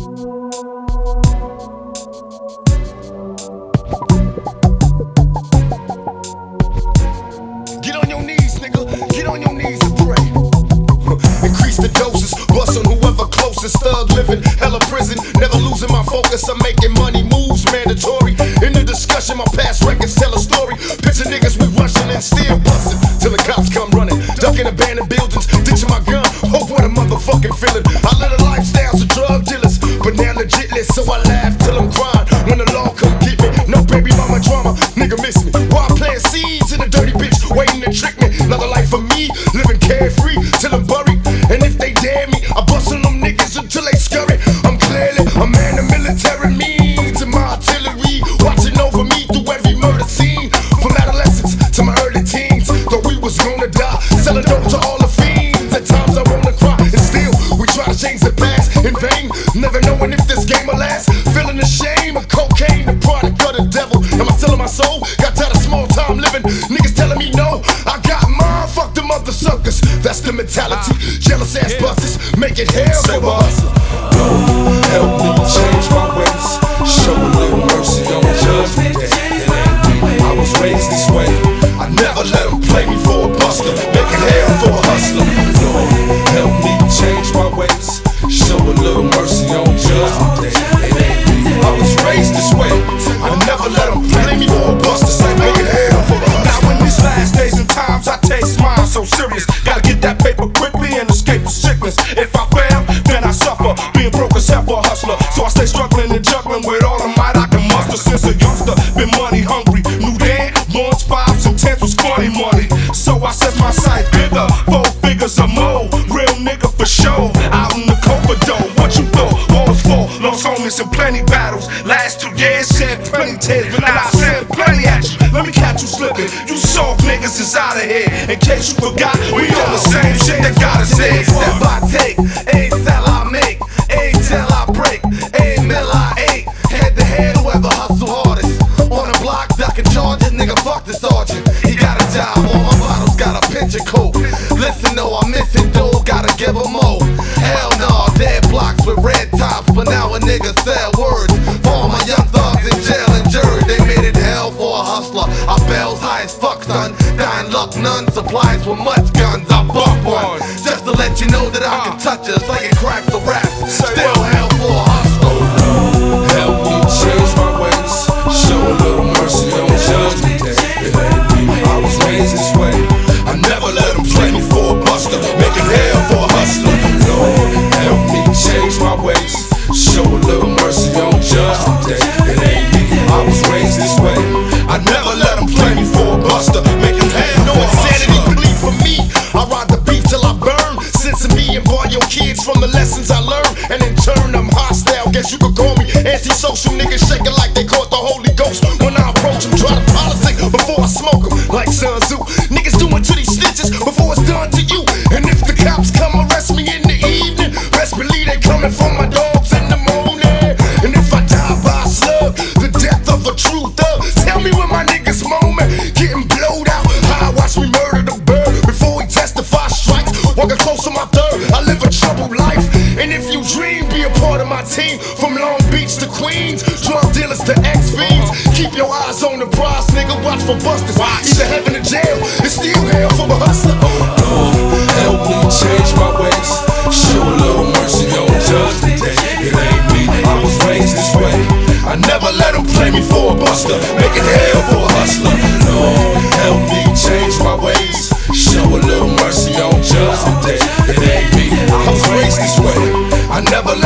Get on your knees, nigga. Get on your knees and pray. Increase the doses, bust on whoever closest. Thug living, hella prison, never losing my focus. I'm making money moves mandatory. In the discussion, my past records tell a story. Picture niggas we rushing and still busting till the cops come running, ducking abandoned buildings, ditching my gun. Hope what a motherfucking feeling. I live a lifestyle of drug dealers, but now legitless, so I laugh till I'm crying. When the law come get me, no baby mama drama, nigga miss me. While playing seeds in a dirty bitch, waiting to trick me. Another life for me, living carefree till I'm buried. And if they dare me, I bust on them niggas until they scurry. I'm clearly a man of military means, and my artillery watching over me through every murder scene. From adolescence to my early teens, thought we was gonna die, selling dope to all the fiends. At times I wanna cry, and still we try to change the past in vain, never knowing if this game will last. Feeling the shame of cocaine, the product of the devil. Am I selling my soul? Got tired of small time living. Niggas telling me no, I got mine. Fuck them other suckers. That's the mentality. Jealous ass busters make it hell for us. Lord, help me change my ways. Show a little mercy on Judgment Day. It ain't me. I was raised this way. I never let them play me for a buster. Make it hell for a hustler. Lord, help me change my ways. Show a little mercy on Judgment Day. It ain't me. I was raised this way. I never let them play me for a buster. Say make it hell for a hustler. Now in these last days and times, I taste mine so serious. Gotta get that paper quickly and escape the sickness. If I fail, then I suffer. Being broke is hell for a hustler. So I stay struggling and juggling with all the might I can muster. Since a youngster, been money hungry. Knew then, launch 5s and 10s was funny money. So I set my sights bigger, 4 figures or more. Real nigga for sure. Out in the Coverdale, what you thought? Walls full, lost homies in plenty battles. Last 2 years, shed plenty tears, but now I send plenty at you. Let me catch you slipping. You soft niggas is out of here. In case you forgot, we on the same shit that got us here. Step I take, a sell I make, a tell I break, a mill I ate. Head to head, whoever hustle hardest. On the block, ducking charges, nigga, fuck the sergeant. He got a job, all my bottles got a pinch of coke. Listen, though, I miss it, though, gotta give him more. Hell no, dead blocks with red tops, but now a nigga sell words. For all my young thugs in jail and jury, they made it hell for a hustler. I bells high as fuck, son. Dying luck, none. Supplies with much guns, I buck one. Just to let you know that I can touch us like it cracks the rap. Still hell for a hustler. Help me change my ways. Show a little mercy on Judgment Day. It ain't me. I was raised this way. I never let them play me for a buster. Make it hell for a hustler. Lord, help me change my ways. Show a little mercy on Judgment Day. It ain't me. I was raised this way. I never let them play me for a buster. Make it hell No for a insanity hustler. plead for me. I ride the beef till I burn. Sense of me and boy your kids from the lessons I learned. And in turn I'm hostile. Guess you could call me antisocial. Niggas shaking like they caught the Holy Ghost. When I approach them, try to politic before I smoke them. Like Sun Tzu. Niggas doing to these snitches before it's done to you. And if the cops come arrest me in the evening, best believe they coming for my dogs in the morning. And if I die by a slug, the death of a true thug. Tell me when my niggas moment getting blowed out. How I watch me murder the bird before he testify strikes. Walking close to my third, I live a troubled life. And if you dream, be a part of my team. From Long Beach to Queens, drug dealers to ex-fiends. Keep your eyes on the prize, nigga, watch for busters. Either heaven or jail, it's still hell for a hustler. Help me change my ways. Show a little mercy on Judgment Day. It ain't me. I was raised this way. I never let them play me for a buster. Make it hell for a hustler. Lord, help me change my ways. Show a little mercy on Judgment Day. It ain't me. I was raised this way. I never